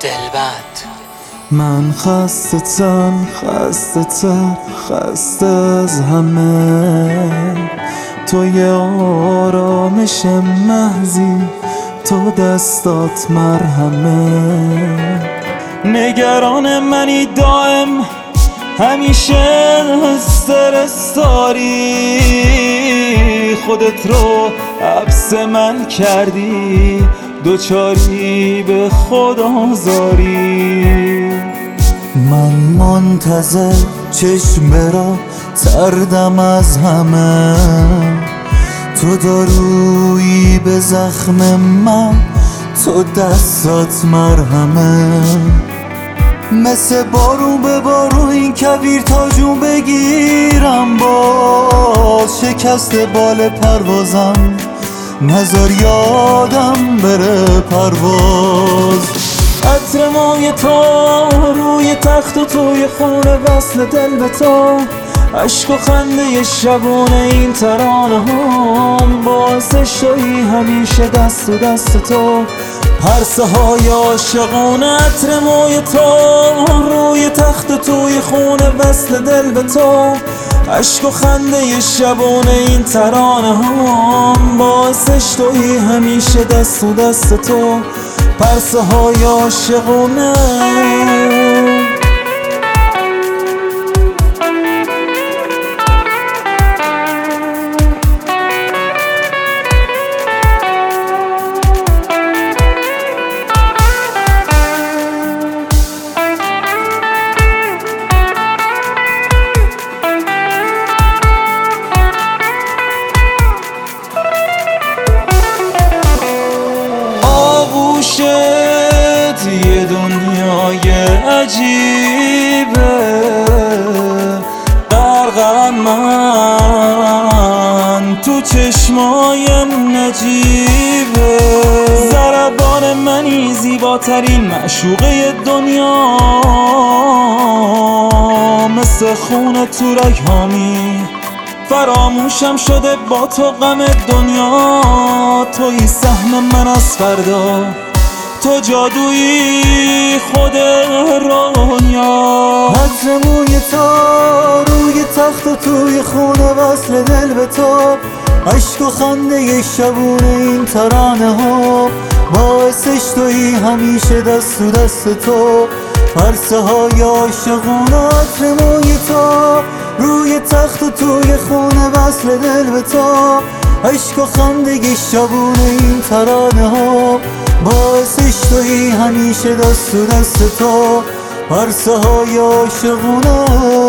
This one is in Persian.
دلبند. من خسته تن، خسته تر، خسته از همه. تو یه آرامش محضی، تو دستات مرهمه. نگران منی دائم، همیشه استرس داری. خودت رو حبس من کردی، دوچاری به خود آزاری. من منتظر چشم برا تردم از همه. تو دارویی به زخم من، تو دستات مرهمه. مثل بارون به بارون این کویر تا جون بگیرم، باز شکست بال پروازم، نذار یادم بره پرواز. عطر مای تو روی تخت و توی خونه، وصل دل به تو، عشق و خنده شبونه این ترانه هم، باعثش تویی همیشه دست و دست تو، پرسه های عاشقونه. عطر موی تو روی تخت و توی خونه، وصل دل به تو، عشق و خنده شبونه این ترانه هم، باعثش تویی همیشه دست و دست تو، پرسه های عاشقونه. یه دنیای عجیبه، غرقم من تو چشمای نجیبه. ضربان منی زیباترین معشوقه دنیا، مثل خون تو رگ‌هامی، فراموشم شده با تو غم دنیا. توی سهم من از فردا، تو جادویی خود رونیا. عطر موی تو روی تخت و توی خونه، وصل دل به تو، عشق و خنده شبونه این ترانه ها، باعثش تویی همیشه دست و دست تو، پرسه های عاشقونه. عطر موی تو روی تخت و توی خونه، وصل دل به تو، عشق و خنده شبونه این ترانه ها، باعثش تویی همیشه دست و دست تو، پرسه های عاشقونه.